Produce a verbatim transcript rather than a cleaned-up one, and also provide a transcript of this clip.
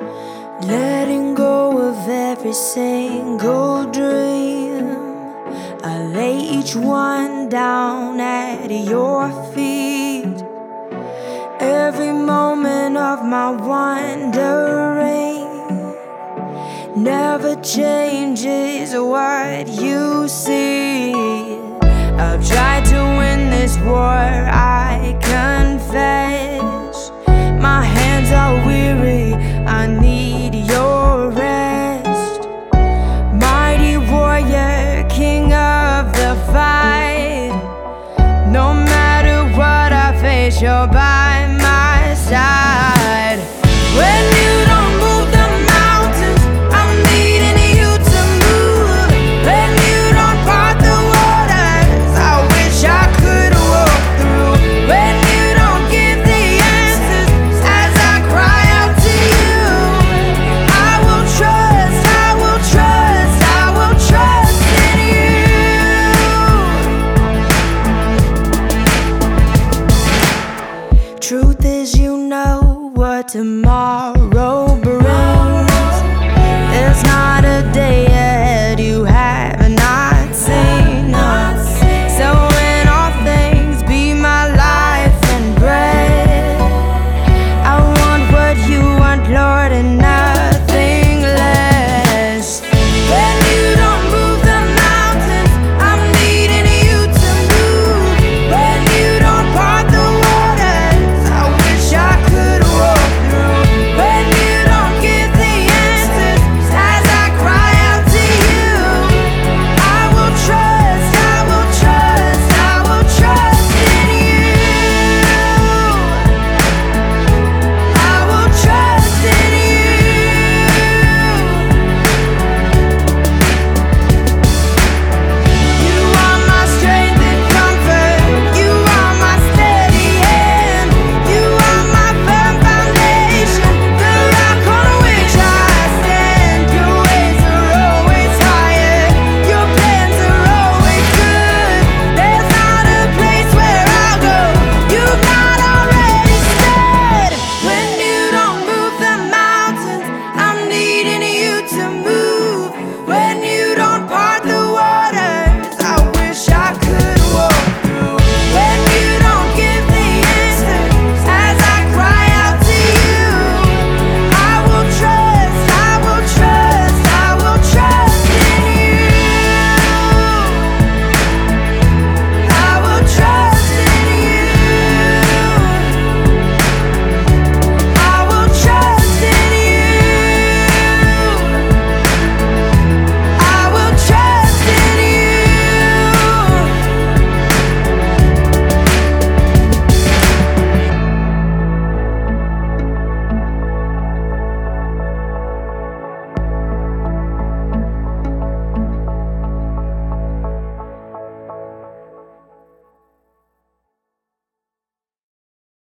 letting go of every single dream. I lay each one down at your feet. Every moment of my wandering never changes what you see. I've tried to win this war, I confess. My hands are weary, I need your rest. Mighty warrior, king of the fight. No matter what I face, you're by my side. When you don't move the mountains, I'm needing you to move. When you don't part the waters, I wish I could walk through. When you don't give the answers as I cry out to you, I will trust, I will trust, I will trust in you. Truth is, you know what tomorrow